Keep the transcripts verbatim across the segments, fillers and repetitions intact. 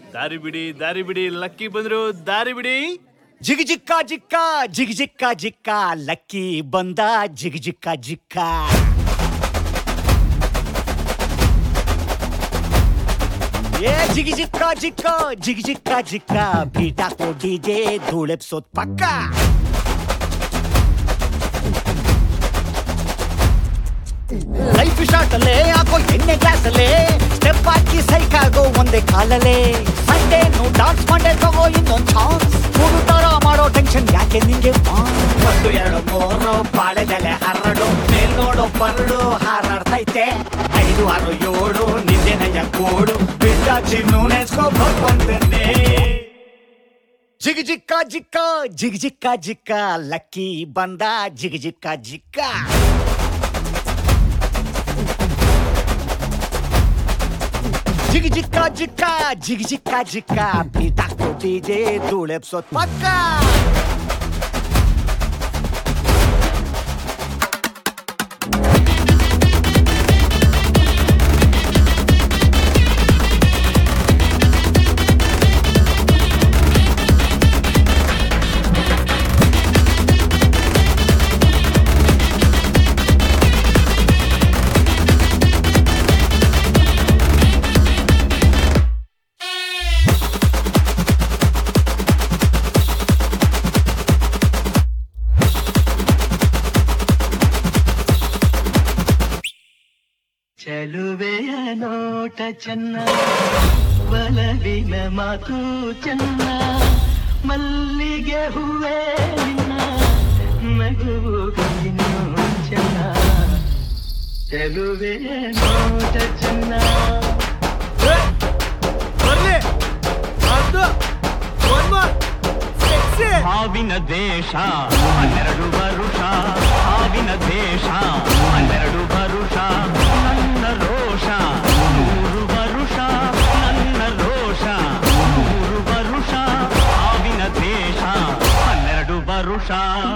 ದಾರಿ ಬಿಡಿ ದಾರಿ ಬಿಡಿ ಲಕ್ಕಿ ಬಂದ್ರು ದಾರಿ ಬಿಡಿ. ಜಿಗ್ ಜಿಕ್ಕ ಜಿಕ್ಕ ಜಿಗ್ ಜಿಕ್ಕ ಜಿಕ್ಕ ಲಕ್ಕಿ ಬಂದ ಜಿಗ್ ಜಿಕ್ಕ ಜಿಕ್ಕ. ಏ ಜಿಗ್ ಜಿಕ್ಕ ಜಿಕ್ಕ ಜಿಗ್ ಜಿಕ್ಕ ಜಿಕ್ಕ ಬೀಟ ಕೊಟ್ಟಿದೆ ಧೂಳೆಪ್ಸೋದ್ ಪಕ್ಕ. ಲೈಫ್ ಶಾರ್ಟ್ ಅಲ್ಲೇ ಹಾಕೋ ಎಣ್ಣೆ ಗ್ಲಾಸ್ ಅಲ್ಲೇ ಸ್ಟೆಪ್ ಹಾಕಿ ಸೈಕ್ ಆಗೋ ಒಂದೇ ಕಾಲಲ್ಲೇ. ಸಂಡೇ ನೋ ಡಾನ್ಸ್ ಮಂಡೇ ತಗೋ ಇನ್ನೊಂದ್ ಚಾನ್ಸ್. ಮೂರು ತರ ಮಾಡೋ ಟೆನ್ಷನ್ ಯಾಕೆ ನಿಂಗೆ? ಒಂದು ಎರಡು ಮೂರು ಬಾಳೆದೆಲೆ ಹರಡು ಮೇಲ್ ನೋಡೋ ಪರಡು ಹಾರಾಡ್ತೈತೆ. ಐದು ಆರು ಏಳು ನಿದ್ದೆ ನಯ್ಯ ಕೋಡು ಬಿಟ್ಟ ಚಿನ್ನು ನೆನ್ಸ್ಕೊಬಂತೇನೆ. ಜಿಗ್ ಜಿಕ್ಕ ಜಿಕ್ಕ ಜಿಗ್ ಜಿಕ್ಕ ಜಿಕ್ಕ ಲಕ್ಕಿ ಬಂದ ಜಿಗ್ ಜಿಕ್ಕ ಜಿಕ್ಕ. ಜಿಗ್ ಜಿಕ್ಕ ಜಿಕ್ಕ ಜಿಗ್ ಜಿಕ್ಕ ಜಿಕ್ಕ ಬೀಟ ಕೊಟ್ಟಿದೆ ಧೂಳೆಪ್ಸೋದ್ ಪಕ್ಕ. ಚೆಲುವೆಯ ನೋಟ ಚೆನ್ನ, ಒಲವಿನ ಮಾತು ಚೆನ್ನ, ಮಲ್ಲಿಗೆ ಹೂವೇ ನಿನ್ನ ನಗುವು ಇನ್ನೂ ಚೆನ್ನ. ಚೆಲುವೆಯ ನೋಟ ಚೆನ್ನ. ಹಾವಿನ ದೇಶ ಹನ್ನೆರಡು ವರುಷ, ಹಾವಿನ ದೇಶ ಹನ್ನೆರಡು ವರುಷ, ನನ್ನ ರೋಷ ನೂರು ವರುಷ, ನನ್ನ ರೋಷ ನೂರು ವರುಷ, ಹಾವಿನ ದೇಶ ಹನ್ನೆರಡು ವರುಷ.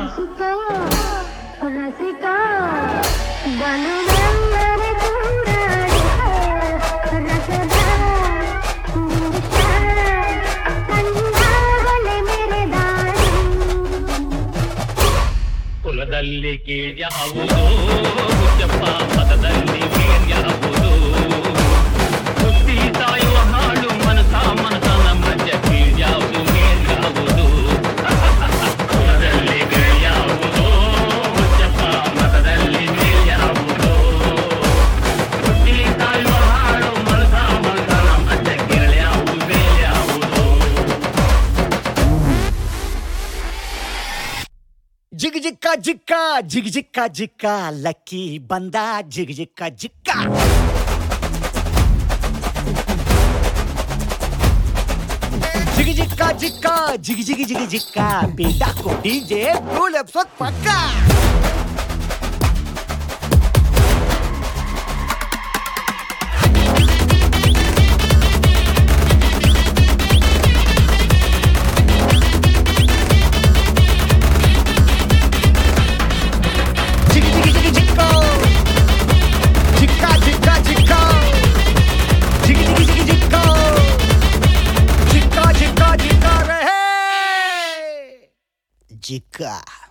ಕುಲದಲ್ಲಿ ಕೀಳ್ಯಾವುದು ಹುಚ್ಚಪ್ಪ, ಪದದಲ್ಲಿ ಕೀಳ್ಯಾವುದು ಬುದ್ಧಿ ಸಾಯುವ ಹಾಳು ಮನಸ, ಮನಸನ ಮಧ್ಯ ಕೀಳ್ಯಾವುದು ಮೇಲ್ಯಾವುದು. ಕುಲದಲ್ಲಿ ಕೀಳ್ಯಾವುದು ಹುಚ್ಚಪ್ಪ, ಪದದಲ್ಲಿ ಮೇಲ್ಯಾವುದು ಬುದ್ಧಿ ಸಾಯುವ ಹಾಳು ಮನಸ, ಮನಸನ ಮಧ್ಯ ಕೀಳ್ಯಾವುದು ಮೇಲ್ಯಾವುದು. ಜಿಗ್ ಜಿಕ್ಕ ಜಿಕ್ಕ ಜಿಗ್ ಜಿಕ್ಕ ಜಿಕ್ಕ ಲಕ್ಕಿ ಬಂದ ಜಿಗ್ ಜಿಕ್ಕ ಜಿಕ್ಕ. ಜಿಗ್ ಜಿಕ್ಕ ಜಿಕ್ಕ ಜಿಗ್ ಜಿಗ್ ಜಿಗ್ ಜಿಕ್ಕ ಬೀಟ ಕೊಟ್ಟಿದೆ ಧೂಳೆಪ್ಸೋದ್ ಪಕ್ಕ. Jika